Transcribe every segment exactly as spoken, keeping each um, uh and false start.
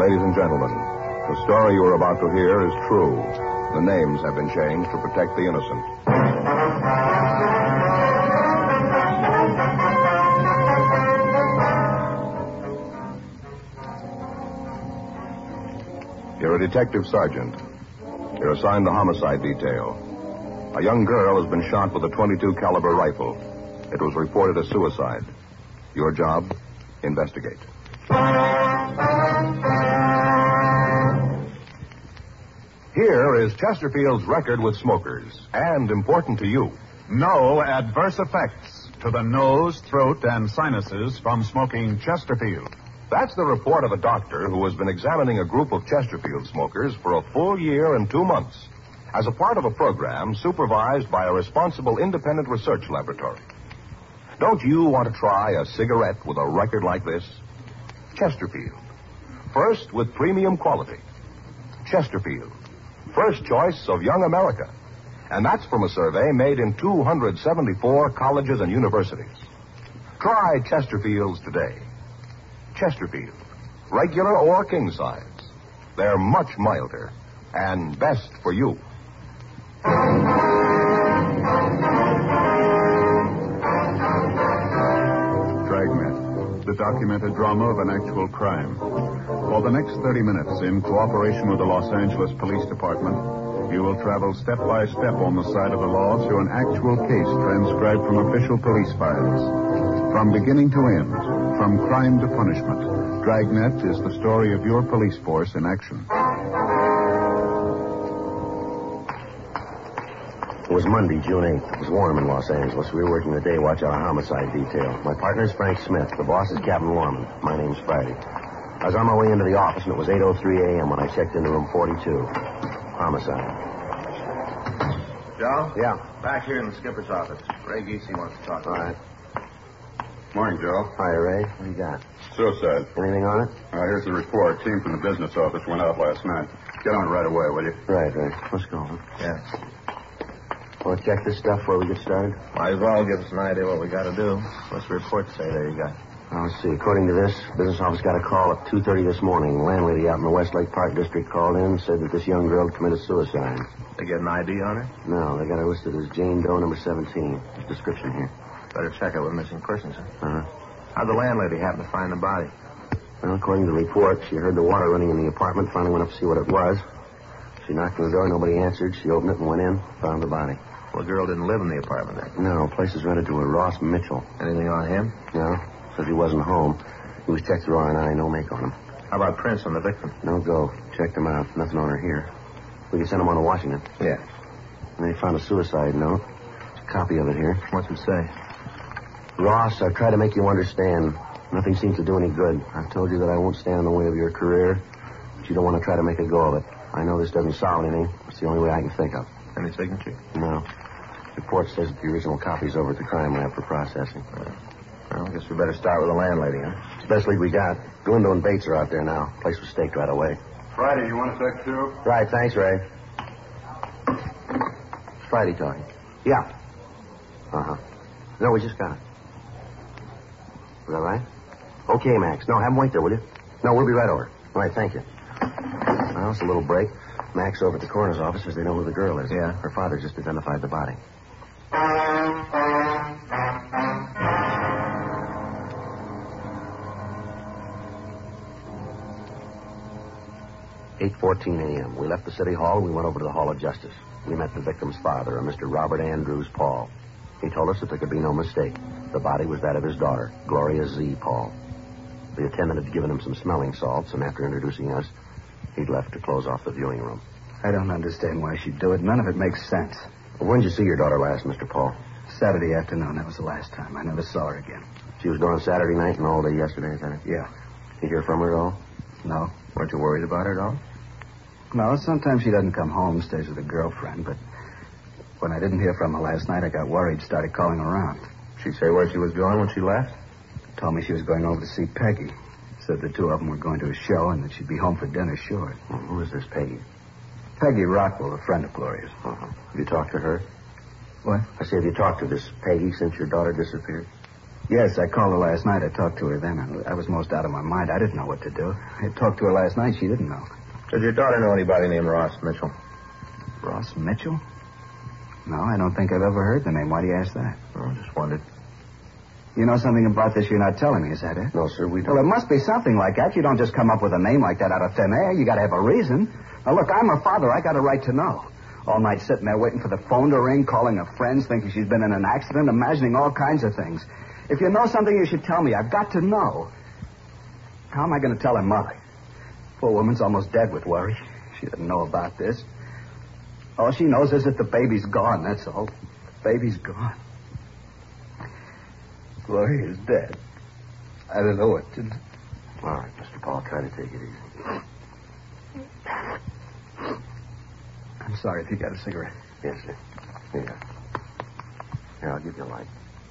Ladies and gentlemen, the story you are about to hear is true. The names have been changed to protect the innocent. You're a detective sergeant. You're assigned the homicide detail. A young girl has been shot with a twenty-two caliber rifle. It was reported as suicide. Your job? Investigate. Here is Chesterfield's record with smokers, and important to you. No adverse effects to the nose, throat, and sinuses from smoking Chesterfield. That's the report of a doctor who has been examining a group of Chesterfield smokers for a full year and two months as a part of a program supervised by a responsible independent research laboratory. Don't you want to try a cigarette with a record like this? Chesterfield. First with premium quality. Chesterfield. First choice of young America. And that's from a survey made in two hundred seventy-four colleges and universities. Try Chesterfields today. Chesterfield. Regular or king size. They're much milder and best for you. Dragnet, the documented drama of an actual crime. For the next thirty minutes, in cooperation with the Los Angeles Police Department, you will travel step by step on the side of the law through an actual case transcribed from official police files. From beginning to end, from crime to punishment, Dragnet is the story of your police force in action. It was Monday, June eighth. It was warm in Los Angeles. We were working the day watch on a homicide detail. My partner is Frank Smith. The boss is Captain Lorman. My name's Friday. I was on my way into the office, and it was eight oh three a.m. when I checked into room forty-two. Homicide. Joe? Yeah. Back here in the skipper's office. Ray Geesey wants to talk to All you. right. Morning, Joe. Hi, Ray. What do you got? Suicide. Anything on it? Uh, here's the report. Team from the business office went out last night. Get on it right away, will you? Right, right. Let's go. Huh? Yeah. Want to check this stuff before we get started? Might as well give us an idea what we got to do. What's the report say there you got? Well, let's see. According to this, business office got a call at two thirty this morning. The landlady out in the Westlake Park district called in and said that this young girl had committed suicide. They get an I D on her? No, they got her listed as Jane Doe, number seventeen. There's a description here. Better check it with missing persons, huh? Uh-huh. How'd the landlady happen to find the body? Well, according to the report, she heard the water running in the apartment, finally went up to see what it was. She knocked on the door, nobody answered. She opened it and went in, found the body. Well, the girl didn't live in the apartment then. No, place is rented to a Ross Mitchell. Anything on him? No, says he wasn't home. He was checked through R and I, no make on him. How about prints on the victim? No go. Checked him out. Nothing on her here. We can send him on to Washington. Yeah. And they found a suicide note. There's a copy of it here. What's it say? Ross, I've tried to make you understand. Nothing seems to do any good. I've told you that I won't stand in the way of your career, but you don't want to try to make a go of it. I know this doesn't solve anything. It's the only way I can think of. Any signature? No. The report says that the original copy's over at the crime lab for processing. Yeah. Well, I guess we better start with the landlady, huh? It's the best lead we got. Galindo and Bates are out there now. Place was staked right away. Friday, you want a sec, too? Right, thanks, Ray. It's Friday talking. Yeah. Uh-huh. No, we just got it. Is that right? Okay, Max. No, have him wait there, will you? No, we'll be right over. All right, thank you. Well, it's a little break. Max over at the coroner's office says they know who the girl is. Yeah. Her father just identified the body. eight fourteen a.m. We left the city hall and we went over to the Hall of Justice. We met the victim's father, a Mister Robert Andrews Paul. He told us that there could be no mistake. The body was that of his daughter, Gloria Z. Paul. The attendant had given him some smelling salts, and after introducing us, he'd left to close off the viewing room. I don't understand why she'd do it. None of it makes sense. Well, when did you see your daughter last, Mister Paul? Saturday afternoon. That was the last time. I never saw her again. She was gone Saturday night and all day yesterday, is that it? Yeah. You hear from her at all? No. Weren't you worried about her at all? No, sometimes she doesn't come home, stays with a girlfriend, but when I didn't hear from her last night, I got worried, started calling around. She'd say where she was going when she left? Told me she was going over to see Peggy. Said the two of them were going to a show and that she'd be home for dinner short. Well, who is this Peggy? Peggy Rockwell, a friend of Gloria's. Uh-huh. Have you talked to her? What? I say, have you talked to this Peggy since your daughter disappeared? Yes, I called her last night. I talked to her then. I, I was most out of my mind. I didn't know what to do. I talked to her last night. She didn't know. Does your daughter know anybody named Ross Mitchell? Ross Mitchell? No, I don't think I've ever heard the name. Why do you ask that? Oh, I just wondered. You know something about this you're not telling me, is that it? No, sir, we Well, don't. it must be something like that. You don't just come up with a name like that out of thin air. You got to have a reason. Now, look, I'm her father. I got a right to know. All night sitting there waiting for the phone to ring, calling her friends, thinking she's been in an accident, imagining all kinds of things. If you know something, you should tell me. I've got to know. How am I going to tell her mother? Poor woman's almost dead with worry. She doesn't know about this. All she knows is that the baby's gone, that's all. The baby's gone. Gloria is dead. I don't know what to do. All right, Mister Paul, try to take it easy. I'm sorry if you got a cigarette. Yes, sir. Here. Here, I'll give you a light.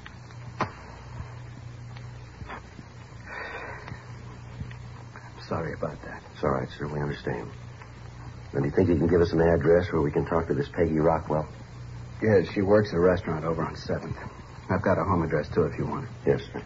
I'm sorry about that. It's all right, sir. We understand. Then do you think you can give us an address where we can talk to this Peggy Rockwell? Yeah, she works at a restaurant over on seventh. I've got a home address, too, if you want it. Yes, sir.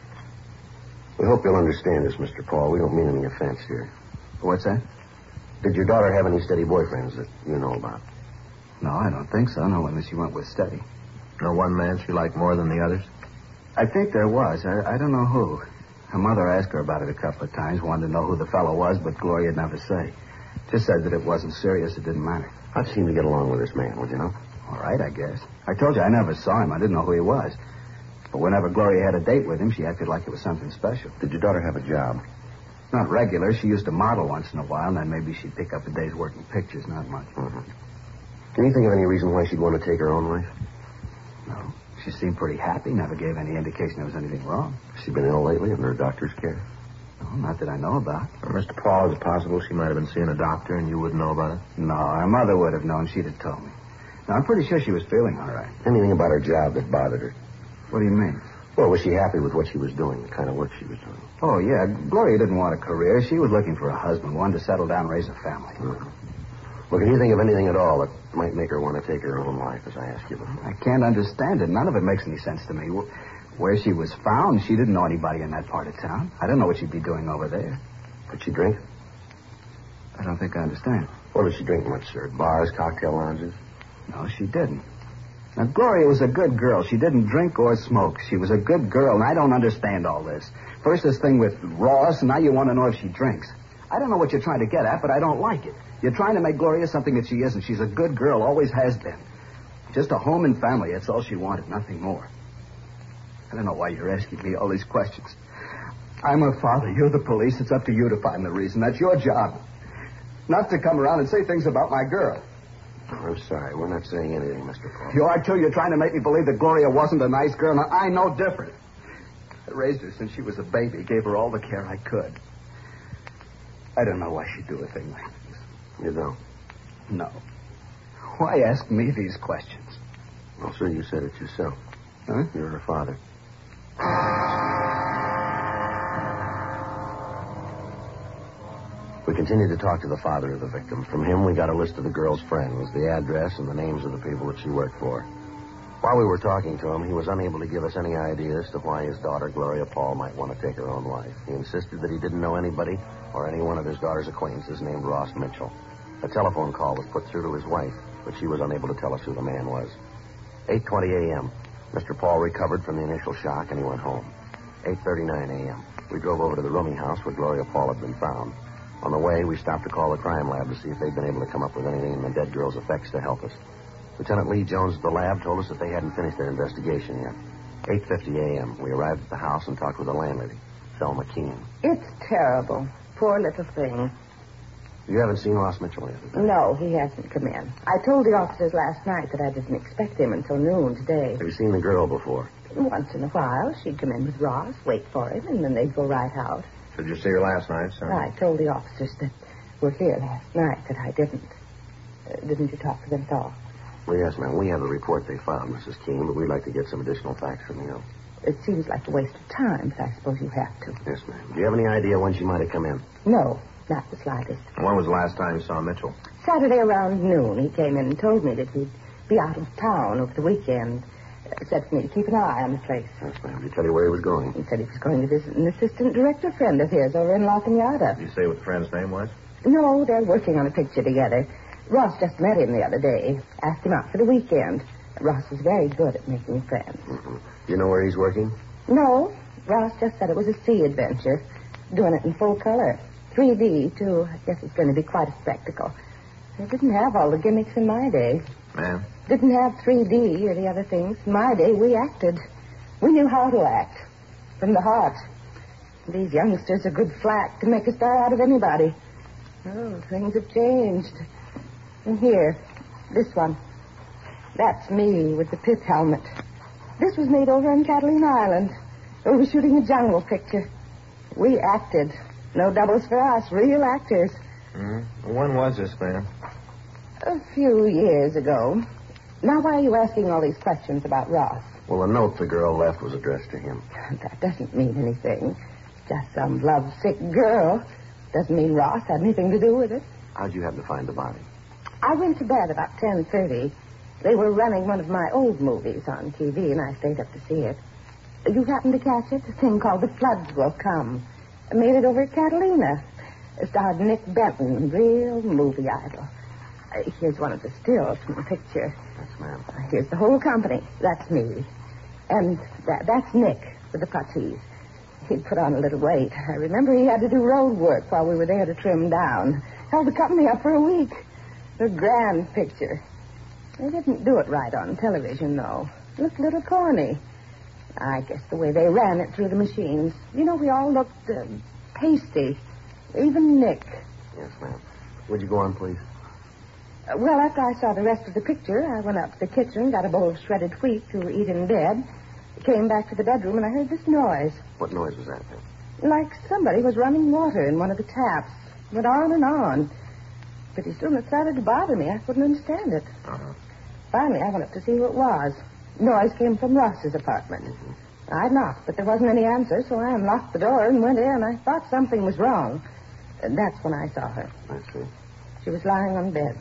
We hope you'll understand this, Mister Paul. We don't mean any offense here. What's that? Did your daughter have any steady boyfriends that you know about? No, I don't think so. No one that she went with steady. No one man she liked more than the others? I think there was. I, I don't know who. Her mother asked her about it a couple of times, wanted to know who the fellow was, but Gloria'd never say. Just said that it wasn't serious, it didn't matter. How'd you seem to get along with this man, would you know? All right, I guess. I told you I never saw him. I didn't know who he was. But whenever Gloria had a date with him, she acted like it was something special. Did your daughter have a job? Not regular. She used to model once in a while, and then maybe she'd pick up a day's work in pictures, not much. Mm-hmm. Can you think of any reason why she'd want to take her own life? No. She seemed pretty happy, never gave any indication there was anything wrong. Has she been ill lately under a doctor's care? No, not that I know about. Well, Mister Paul, is it possible she might have been seeing a doctor and you wouldn't know about it? No, her mother would have known. She'd have told me. Now, I'm pretty sure she was feeling all right. Anything about her job that bothered her? What do you mean? Well, was she happy with what she was doing, the kind of work she was doing? Oh, yeah. Gloria didn't want a career. She was looking for a husband, one to settle down and raise a family. Mm-hmm. Well, can you think of anything at all that might make her want to take her own life, as I asked you before? I can't understand it. None of it makes any sense to me. Where she was found, she didn't know anybody in that part of town. I don't know what she'd be doing over there. Did she drink? I don't think I understand. Or did she drink much, sir? Bars, cocktail lounges? No, she didn't. Now, Gloria was a good girl. She didn't drink or smoke. She was a good girl, and I don't understand all this. First this thing with Ross, and now you want to know if she drinks. I don't know what you're trying to get at, but I don't like it. You're trying to make Gloria something that she isn't. She's a good girl, always has been. Just a home and family, that's all she wanted, nothing more. I don't know why you're asking me all these questions. I'm her father. You're the police. It's up to you to find the reason. That's your job. Not to come around and say things about my girl. Oh, I'm sorry. We're not saying anything, Mister Paul. You are, too. You're trying to make me believe that Gloria wasn't a nice girl. Now, I know different. I raised her since she was a baby, gave her all the care I could. I don't know why she'd do a thing like this. You don't? No. Why ask me these questions? Well, sir, you said it yourself. Huh? You're her father. We continued to talk to the father of the victim. From him, we got a list of the girl's friends, the address, and the names of the people that she worked for. While we were talking to him, he was unable to give us any idea as to why his daughter, Gloria Paul, might want to take her own life. He insisted that he didn't know anybody or any one of his daughter's acquaintances named Ross Mitchell. A telephone call was put through to his wife, but she was unable to tell us who the man was. eight twenty a.m. Mister Paul recovered from the initial shock, and he went home. eight thirty-nine a.m. We drove over to the rooming house where Gloria Paul had been found. On the way, we stopped to call the crime lab to see if they'd been able to come up with anything in the dead girl's effects to help us. Lieutenant Lee Jones of the lab told us that they hadn't finished their investigation yet. eight fifty a.m. We arrived at the house and talked with the landlady, Thelma Keene. It's terrible. Poor little thing. You haven't seen Ross Mitchell yet, have you? No, he hasn't come in. I told the officers last night that I didn't expect him until noon today. Have you seen the girl before? Once in a while, she'd come in with Ross, wait for him, and then they'd go right out. Did you see her last night, sir? I told the officers that were here last night that I didn't. Uh, didn't you talk to them at all? Well, yes, ma'am. We have the report they found, Missus Keene, but we'd like to get some additional facts from you. It seems like a waste of time, but I suppose you have to. Yes, ma'am. Do you have any idea when she might have come in? No, not the slightest. When was the last time you saw Mitchell? Saturday around noon, he came in and told me that he'd be out of town over the weekend. said for me to keep an eye on the place. Yes, ma'am. Did he tell you where he was going? He said he was going to visit an assistant director friend of his over in La Cañada. Did you say what the friend's name was? No, they're working on a picture together. Ross just met him the other day. Asked him out for the weekend. Ross is very good at making friends. Mm-hmm. Do you know where he's working? No, Ross just said it was a sea adventure. Doing it in full color. three D, too. I guess it's going to be quite a spectacle. They didn't have all the gimmicks in my day. Ma'am? Didn't have three D or the other things. In my day, we acted. We knew how to act. From the heart. These youngsters are good flack to make a star out of anybody. Oh, things have changed. And here, this one. That's me with the pith helmet. This was made over on Catalina Island. We were shooting a jungle picture. We acted. No doubles for us. Real actors. Mm-hmm. When was this, ma'am? A few years ago. Now, why are you asking all these questions about Ross? Well, the note the girl left was addressed to him. That doesn't mean anything. Just some lovesick girl. Doesn't mean Ross had anything to do with it. How'd you happen to find the body? I went to bed about ten thirty. They were running one of my old movies on T V, and I stayed up to see it. You happened to catch it? A thing called The Floods Will Come. I made it over at Catalina. It starred Nick Benton, real movie idol. Uh, here's one of the stills from the picture. Yes, ma'am. Uh, here's the whole company. That's me. And that, that's Nick with the puttees. He'd put on a little weight. I remember he had to do road work while we were there to trim down. Held the company up for a week. A grand picture. They didn't do it right on television, though. It looked a little corny. I guess the way they ran it through the machines. You know, we all looked uh, pasty. Even Nick. Yes, ma'am. Would you go on, please? Uh, well, after I saw the rest of the picture, I went up to the kitchen, got a bowl of shredded wheat to eat in bed, came back to the bedroom, and I heard this noise. What noise was that, ma'am? Like somebody was running water in one of the taps. Went on and on. Pretty soon it started to bother me. I couldn't understand it. Uh-huh. Finally, I went up to see who it was. Noise came from Ross's apartment. Mm-hmm. I knocked, but there wasn't any answer, so I unlocked the door and went in. I thought something was wrong. And that's when I saw her. I see. She was lying on bed.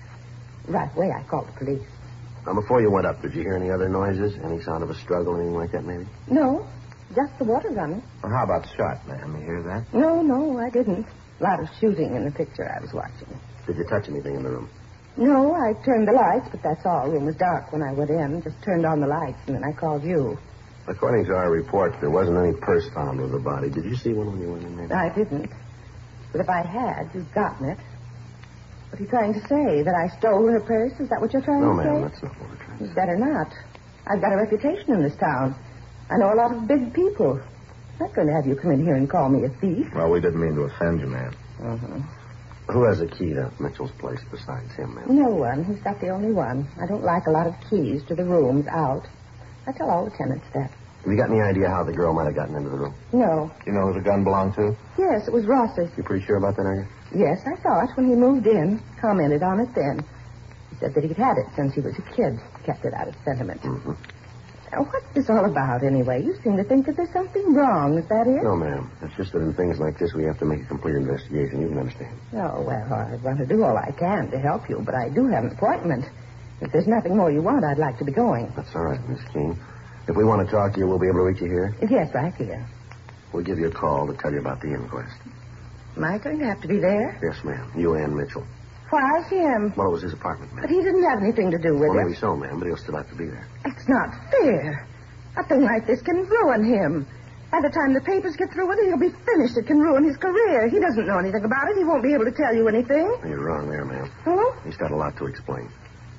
Right away, I called the police. Now, before you went up, did you hear any other noises? Any sound of a struggle, anything like that, maybe? No, just the water running. Well, how about the shot, ma'am? You hear that? No, no, I didn't. A lot of shooting in the picture I was watching. Did you touch anything in the room? No, I turned the lights, but that's all. The room was dark when I went in. Just turned on the lights, and then I called you. According to our report, there wasn't any purse found with the body. Did you see one when you went in there? I didn't. But if I had, you'd gotten it. What are you trying to say? That I stole her purse? Is that what you're trying no, to say? No, ma'am, that's not what we're trying to say. You better not. I've got a reputation in this town. I know a lot of big people. I'm not going to have you come in here and call me a thief. Well, we didn't mean to offend you, ma'am. Uh-huh. Who has a key to Mitchell's place besides him, ma'am? No one. He's got the only one. I don't like a lot of keys to the rooms out. I tell all the tenants that. Have you got any idea how the girl might have gotten into the room? No. You know who the gun belonged to? Yes, it was Ross's. You pretty sure about that, are you? Yes, I saw it when he moved in. Commented on it then. He said that he'd had it since he was a kid. Kept it out of sentiment. Mm-hmm. Now, what's this all about, anyway? You seem to think that there's something wrong. Is that it? No, ma'am. It's just that in things like this, we have to make a complete investigation. You can understand. Oh, well, I want to do all I can to help you, but I do have an appointment. If there's nothing more you want, I'd like to be going. That's all right, Miss King. If we want to talk to you, we'll be able to reach you here? Yes, right here. We'll give you a call to tell you about the inquest. Am I going to have to be there? Yes, ma'am. You and Mitchell. Why him? Well, it was his apartment, ma'am. But he didn't have anything to do with Well, it. maybe so, ma'am, but he'll still have to be there. That's not fair. A thing like this can ruin him. By the time the papers get through with it, he'll be finished. It can ruin his career. He doesn't know anything about it. He won't be able to tell you anything. You're wrong there, ma'am. Oh? He's got a lot to explain.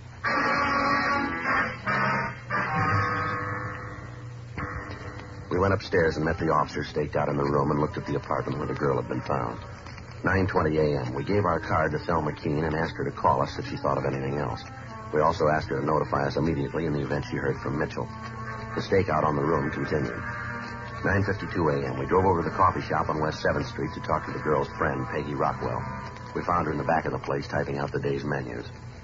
We went upstairs and met the officer staked out in the room and looked at the apartment where the girl had been found. nine twenty a.m. We gave our card to Thelma Keene and asked her to call us if she thought of anything else. We also asked her to notify us immediately in the event she heard from Mitchell. The stakeout on the room continued. nine fifty-two a.m. We drove over to the coffee shop on West seventh Street to talk to the girl's friend, Peggy Rockwell. We found her in the back of the place typing out the day's menus.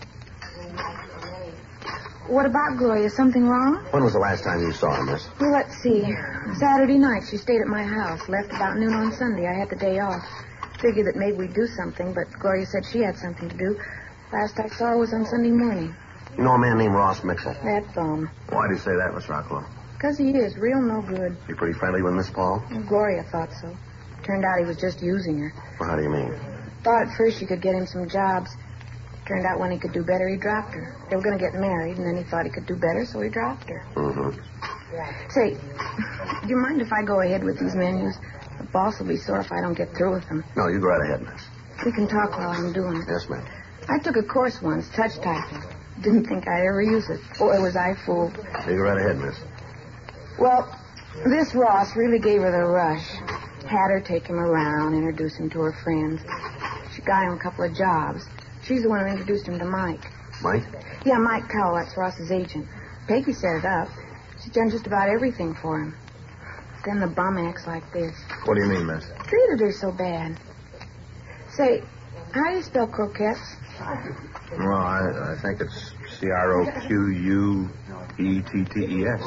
What about Gloria? Something wrong? When was the last time you saw her, miss? Well, let's see. Saturday night, she stayed at my house. Left about noon on Sunday. I had the day off. Figured that maybe we'd do something, but Gloria said she had something to do. Last I saw her was on Sunday morning. You know a man named Ross Mitchell? That's um. Why do you say that, Miss Rockwell? Because he is real no good. You pretty friendly with Miss Paul? Well, Gloria thought so. Turned out he was just using her. Well, how do you mean? Thought at first she could get him some jobs. Turned out when he could do better, he dropped her. They were going to get married, and then he thought he could do better, so he dropped her. Mm-hmm. Say, do you mind if I go ahead with these menus? The boss will be sore if I don't get through with them. No, you go right ahead, miss. We can talk while I'm doing it. Yes, ma'am. I took a course once, touch typing. Didn't think I'd ever use it. Boy, was I fooled. You go right ahead, miss. Well, this Ross really gave her the rush. Had her take him around, introduce him to her friends. She got him a couple of jobs. She's the one who introduced him to Mike. Mike? Yeah, Mike Cowell, that's Ross's agent. Peggy set it up. She's done just about everything for him. Then the bum acts like this. What do you mean, miss? Treated her so bad. Say, how do you spell croquettes? Well, I, I think it's C R O Q U E T T E S.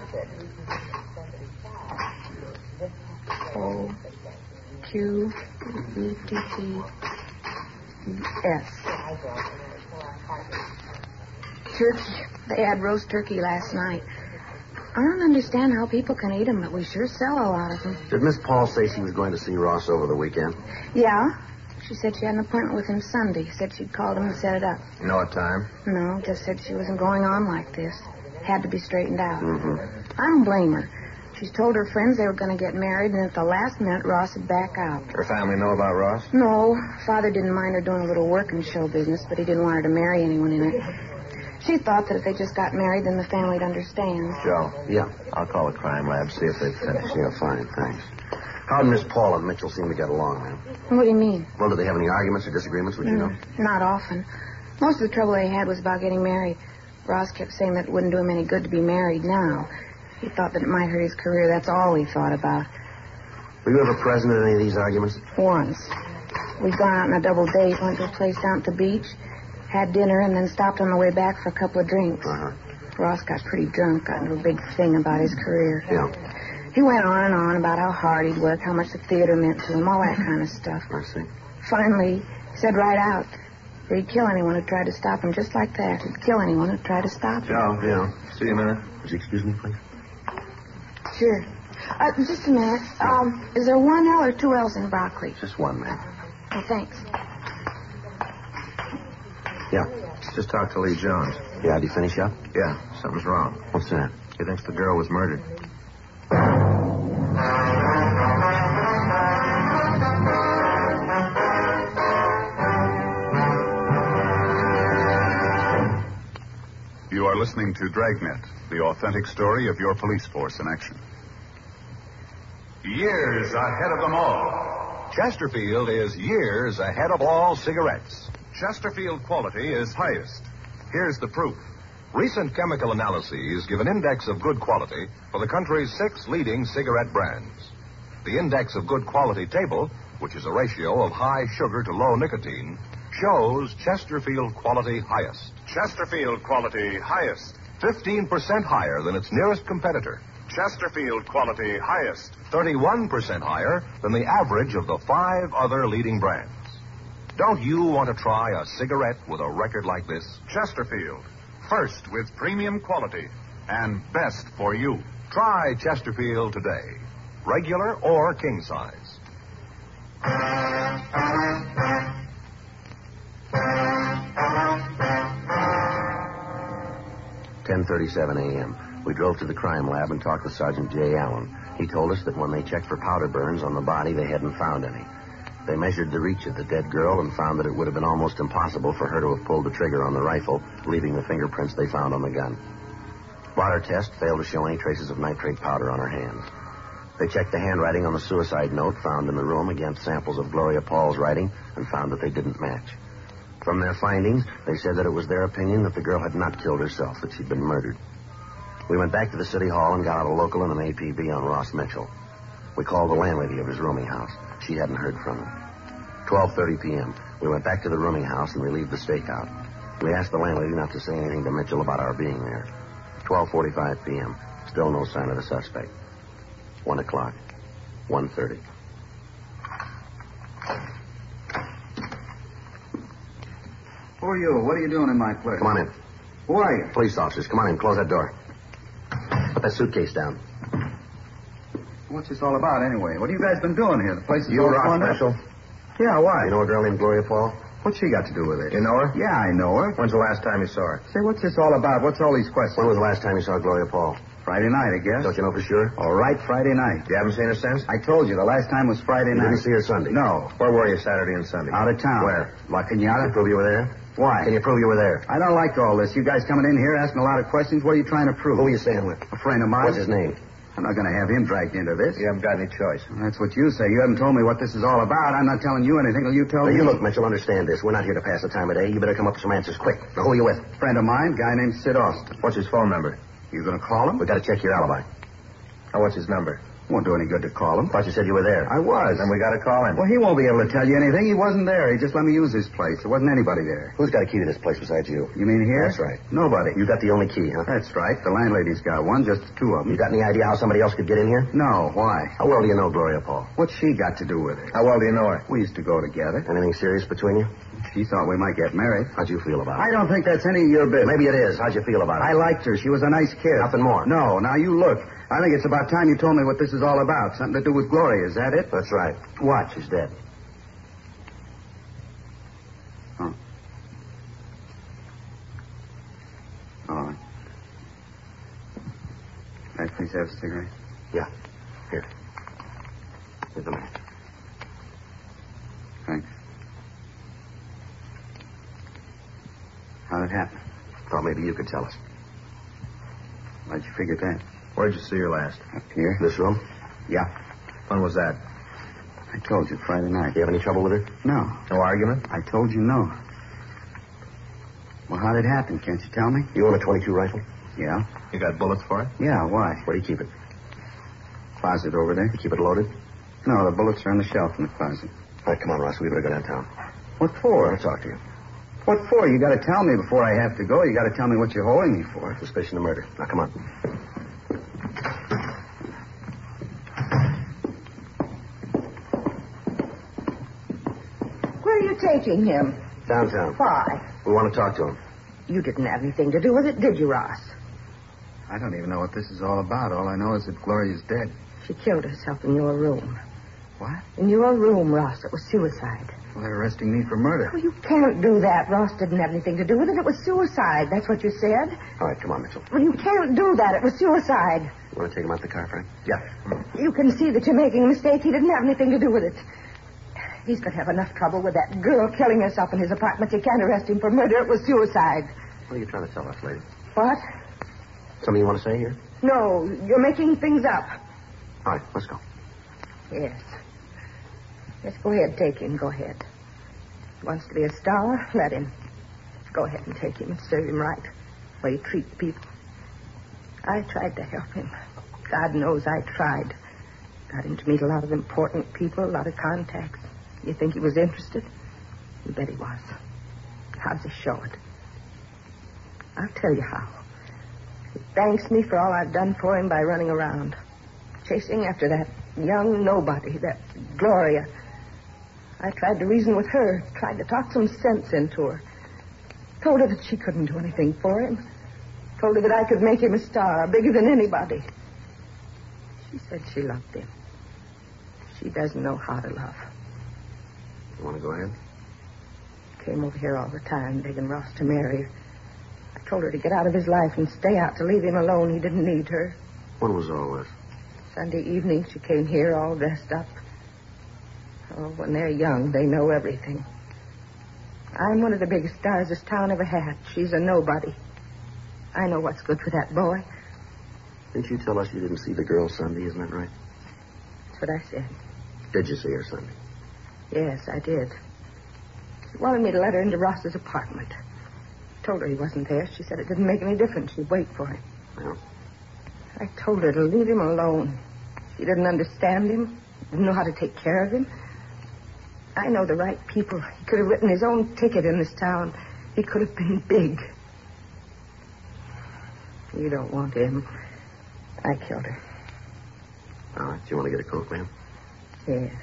O Q E T T E S. Turkey. They had roast turkey last night. I don't understand how people can eat them, but we sure sell a lot of them. Did Miss Paul say she was going to see Ross over the weekend? Yeah. She said she had an appointment with him Sunday. Said she'd called him and set it up. You know what time? No, just said she wasn't going on like this. Had to be straightened out. Mm-hmm. I don't blame her. She's told her friends they were going to get married, and at the last minute, Ross would back out. Her family know about Ross? No. Father didn't mind her doing a little work in show business, but he didn't want her to marry anyone in it. She thought that if they just got married, then the family'd understand. Joe. Yeah. I'll call the crime lab, see if they've finished. Yeah, fine, thanks. How did Miss Paul and Mitchell seem to get along, ma'am? What do you mean? Well, did they have any arguments or disagreements, would you know? Not often. Most of the trouble they had was about getting married. Ross kept saying that it wouldn't do him any good to be married now. He thought that it might hurt his career. That's all he thought about. Were you ever present at any of these arguments? Once. We'd gone out on a double date, went to a place down at the beach, had dinner, and then stopped on the way back for a couple of drinks. Uh-huh. Ross got pretty drunk, got into a big thing about his career. Yeah. He went on and on about how hard he'd worked, how much the theater meant to him, all that kind of stuff. I see. Finally, he said right out that he'd kill anyone who tried to stop him, just like that. He'd kill anyone who tried to stop him. Joe. Yeah. See you a minute. Would you excuse me, please? Sure. Uh, just a minute. Um, is there one L or two L's in broccoli? Just one, ma'am. Oh, thanks. Yeah. Just talk to Lee Jones. Yeah, did you finish up? Yeah, something's wrong. What's that? He thinks the girl was murdered. You are listening to Dragnet, the authentic story of your police force in action. Years ahead of them all. Chesterfield is years ahead of all cigarettes. Chesterfield quality is highest. Here's the proof. Recent chemical analyses give an index of good quality for the country's six leading cigarette brands. The index of good quality table, which is a ratio of high sugar to low nicotine, shows Chesterfield quality highest. Chesterfield quality highest. fifteen percent higher than its nearest competitor. Chesterfield quality highest. thirty-one percent higher than the average of the five other leading brands. Don't you want to try a cigarette with a record like this? Chesterfield. First with premium quality and best for you. Try Chesterfield today. Regular or king size. ten thirty-seven a.m. We drove to the crime lab and talked with Sergeant J. Allen. He told us that when they checked for powder burns on the body, they hadn't found any. They measured the reach of the dead girl and found that it would have been almost impossible for her to have pulled the trigger on the rifle, leaving the fingerprints they found on the gun. Water test failed to show any traces of nitrate powder on her hands. They checked the handwriting on the suicide note found in the room against samples of Gloria Paul's writing and found that they didn't match. From their findings, they said that it was their opinion that the girl had not killed herself, that she'd been murdered. We went back to the city hall and got out a local and an A P B on Ross Mitchell. We called the landlady of his rooming house. She hadn't heard from him. twelve thirty p.m. We went back to the rooming house and relieved the stakeout. We asked the landlady not to say anything to Mitchell about our being there. twelve forty-five p.m. Still no sign of the suspect. One o'clock. one thirty. Who are you? What are you doing in my place? Come on in. Who are you? Police officers. Come on in. Close that door. Put that suitcase down. What's this all about, anyway? What have you guys been doing here? The place is You all Ross torn up. Mitchell? Yeah, why? You know a girl named Gloria Paul? What's she got to do with it? You know her? Yeah, I know her. When's the last time you saw her? Say, what's this all about? What's all these questions? When was the last time you saw Gloria Paul? Friday night, I guess. Don't you know for sure? All right, Friday night. You haven't seen her since? I told you, the last time was Friday You night. didn't see her Sunday? No. Where were you Saturday and Sunday? Out of town. Where? La Can you Cañada. prove you were there? Why? Can you prove you were there? I don't like all this. You guys coming in here asking a lot of questions. What are you trying to prove? Who are you staying with? A friend of mine. What's his name? I'm not going to have him dragged into this. You haven't got any choice. That's what you say. You haven't told me what this is all about. I'm not telling you anything till you tell Now, me. you look, Mitchell, understand this. We're not here to pass the time of day. You better come up with some answers quick. Now, who are you with? Friend of mine, guy named Sid Austin. What's his phone number? You going to call him? We got to check your alibi. Oh, what's his number? Won't do any good to call him. Thought you said you were there. I was. Then we got to call him. Well, he won't be able to tell you anything. He wasn't there. He just let me use his place. There wasn't anybody there. Who's got a key to this place besides you? You mean here? That's right. Nobody. You got the only key, huh? That's right. The landlady's got one, just the two of them. You got any idea how somebody else could get in here? No, why? How well do you know Gloria Paul? What's she got to do with it? How well do you know her? We used to go together. Anything serious between you? She thought we might get married. How'd you feel about it? I don't think that's any of your business. Maybe it is. How'd you feel about it? I liked her. She was a nice kid. Nothing more? No. Now, you look. I think it's about time you told me what this is all about. Something to do with Gloria. Is that it? That's right. What? She's dead. Oh. All right. Can I please have a cigarette? Yeah. Here. Here's the match. Thanks. How'd it happen? Thought maybe you could tell us. Why'd you figure that? Where'd you see her last? Up here? This room? Yeah. When was that? I told you, Friday night. You have any trouble with her? No. No argument? I told you no. Well, how'd it happen? Can't you tell me? You own a twenty-two rifle? Yeah. You got bullets for it? Yeah, why? Where do you keep it? Closet over there. You keep it loaded? No, the bullets are on the shelf in the closet. All right, come on, Ross. We better go downtown. What I for? want to talk to you. What for? You got to tell me before I have to go. You got to tell me what you're holding me for. Suspicion of murder. Now, come on. Where are you taking him? Downtown. Why? We want to talk to him. You didn't have anything to do with it, did you, Ross? I don't even know what this is all about. All I know is that Gloria's dead. She killed herself in your room. What? In your room, Ross. It was suicide. Well, they're arresting me for murder. Well, you can't do that. Ross didn't have anything to do with it. It was suicide. That's what you said. All right, come on, Mitchell. Well, you can't do that. It was suicide. You want to take him out the car, Frank? Yeah. You can see that you're making a mistake. He didn't have anything to do with it. He's going to have enough trouble with that girl killing herself in his apartment. You can't arrest him for murder. It was suicide. What are you trying to tell us, lady? What? Something you want to say here? No, you're making things up. All right, let's go. Yes. Yes, go ahead. Take him. Go ahead. He wants to be a star. Let him. Go ahead and take him and serve him right. The way you treat people. I tried to help him. God knows I tried. Got him to meet a lot of important people, a lot of contacts. You think he was interested? You bet he was. How does he show it? I'll tell you how. He thanks me for all I've done for him by running around. Chasing after that young nobody, that Gloria. I tried to reason with her, tried to talk some sense into her. Told her that she couldn't do anything for him. Told her that I could make him a star, bigger than anybody. She said she loved him. She doesn't know how to love. You want to go ahead? Came over here all the time, begging Ross to marry her. I told her to get out of his life and stay out, to leave him alone. He didn't need her. When was all this? Sunday evening, she came here all dressed up. Oh, when they're young, they know everything. I'm one of the biggest stars this town ever had. She's a nobody. I know what's good for that boy. Didn't you tell us you didn't see the girl Sunday, isn't that right? That's what I said. Did you see her Sunday? Yes, I did. She wanted me to let her into Ross's apartment. Told her he wasn't there. She said it didn't make any difference. She'd wait for him. Well? I told her to leave him alone. She didn't understand him. Didn't know how to take care of him. I know the right people. He could have written his own ticket in this town. He could have been big. You don't want him. I killed her. All right. Do you want to get a coat, ma'am? Yes.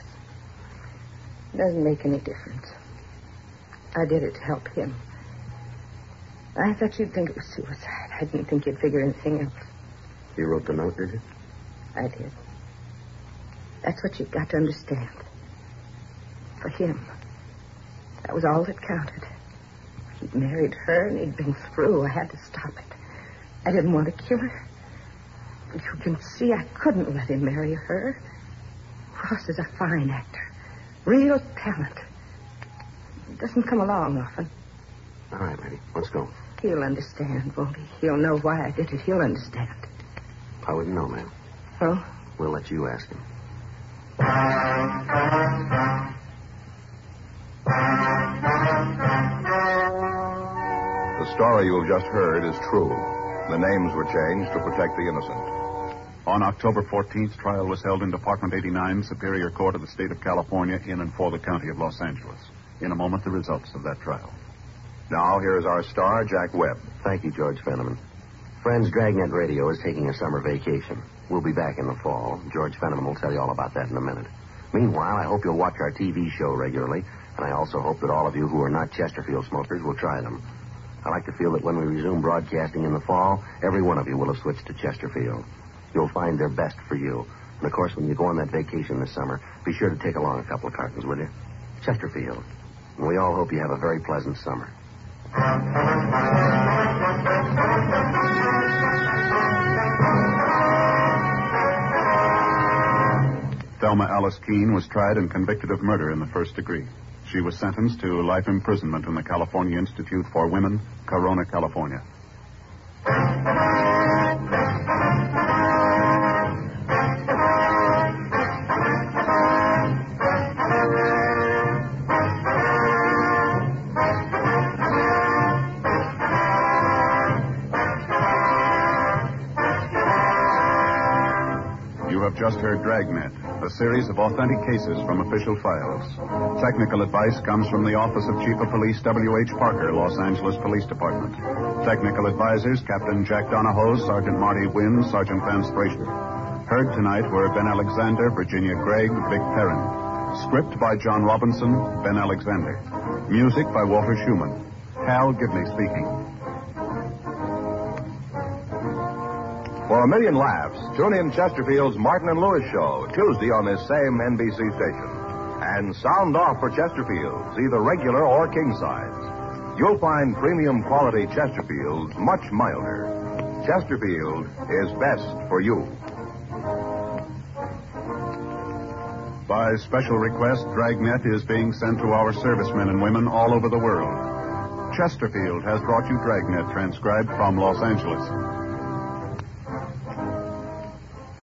Doesn't make any difference. I did it to help him. I thought you'd think it was suicide. I didn't think you'd figure anything else. You wrote the note, did you? I did. That's what you've got to understand. For him, that was all that counted. He'd married her and he'd been through. I had to stop it. I didn't want to kill her. You can see I couldn't let him marry her. Ross is a fine actor. Real talent. He doesn't come along often. All right, lady. Let's go. He'll understand, won't he? He'll know why I did it. He'll understand. I wouldn't know, ma'am. Oh? We'll let you ask him. The story you have just heard is true. The names were changed to protect the innocent. On October fourteenth, trial was held in Department eighty-nine, Superior Court of the State of California, in and for the County of Los Angeles. In a moment, the results of that trial. Now, here is our star, Jack Webb. Thank you, George Fenneman. Friends, Dragnet Radio is taking a summer vacation. We'll be back in the fall. George Fenneman will tell you all about that in a minute. Meanwhile, I hope you'll watch our T V show regularly, and I also hope that all of you who are not Chesterfield smokers will try them. I like to feel that when we resume broadcasting in the fall, every one of you will have switched to Chesterfield. You'll find their best for you. And, of course, when you go on that vacation this summer, be sure to take along a couple of cartons, will you? Chesterfield. And we all hope you have a very pleasant summer. Thelma Alice Keene was tried and convicted of murder in the first degree. She was sentenced to life imprisonment in the California Institute for Women, Corona, California. You have just heard Dragnet, a series of authentic cases from official files. Technical advice comes from the Office of Chief of Police W H. Parker, Los Angeles Police Department. Technical advisors, Captain Jack Donahoe, Sergeant Marty Wynn, Sergeant Vance Frazier. Heard tonight were Ben Alexander, Virginia Gregg, Vic Perrin. Script by John Robinson, Ben Alexander. Music by Walter Schumann. Hal Gibney speaking. For a million laughs, tune in Chesterfield's Martin and Lewis show, Tuesday on this same N B C station. And sound off for Chesterfields, either regular or king size. You'll find premium quality Chesterfields much milder. Chesterfield is best for you. By special request, Dragnet is being sent to our servicemen and women all over the world. Chesterfield has brought you Dragnet, transcribed from Los Angeles.